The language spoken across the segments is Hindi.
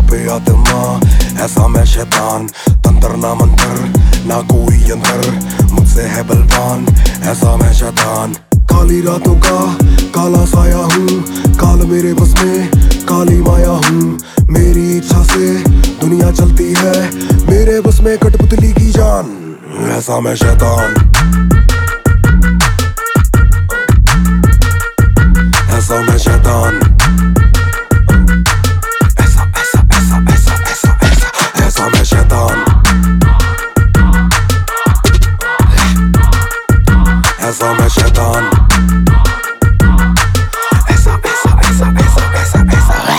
पे आत्मा, ऐसा मैं शैतान। तंत्र ना मंत्र ना कोई यंत्र, मुझसे है बलवान, ऐसा मैं शैतान। काली रातों का काला साया हूँ, काल मेरे बस में काली माया हूँ। मेरी इच्छा से दुनिया चलती है, मेरे बस में कठपुतली की जान, ऐसा मैं शैतान। ऐसा मैं शैतान। ऐसा ऐसा ऐसा ऐसा ऐसा ऐसा ऐसा मैं शैतान। ऐसा मैं शैतान। ऐसा ऐसा ऐसा ऐसा ऐसा ऐसा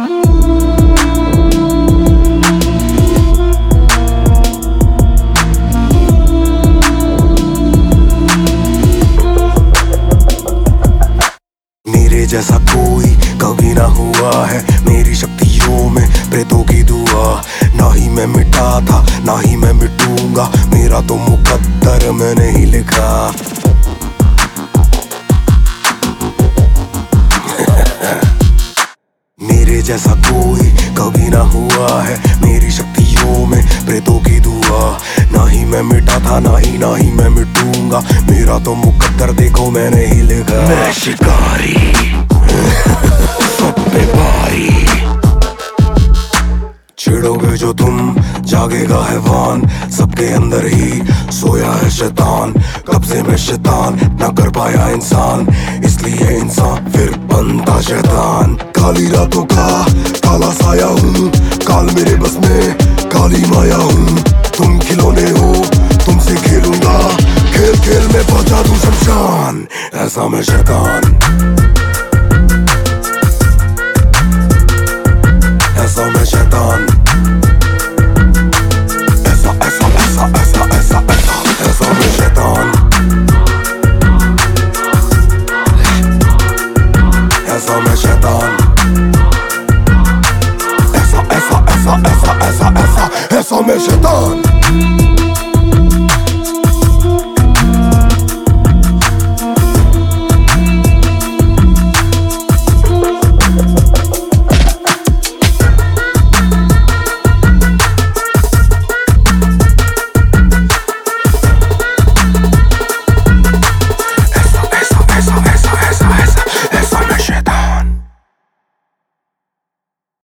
मेरे जैसा कोई कभी ना हुआ है, मेरी शक्तियों में प्रेतों की दुआ। ना ही मैं मिटा था ना ही मैं मिटूंगा, मेरा तो मुकद्दर में नहीं लिखा। मेरे जैसा कोई कभी ना हुआ है, मेरी शक्तियों में प्रेतों की दुआ। ना ही मैं मिटा था ना ही मैं मिटूंगा, मेरा तो मुकद्दर देखो मैंने ही लिखा। मैं शिकारी सब पे भारी, छेड़ोगे जो तुम जागेगा हैवान। सबके अंदर ही सोया है शैतान, कब्जे में शैतान ना कर पाया इंसान, इसलिए इंसान फिर बनता शैतान। काली रातों का काला साया हूँ, काल मेरे बस में काली माया हूँ। तुम खिलौने हो तुमसे खेलूंगा, खेल खेल में पहुंचा दूं शमशान, ऐसा मैं शैतान। ऐसा मैं शैतान। ऐसा ऐसा ऐसा ऐसा ऐसा ऐसा ऐसा मैं शैतान। ऐसा मैं शैतान। ऐसा ऐसा ऐसा ऐसा ऐसा ऐसा ऐसा मैं शैतान।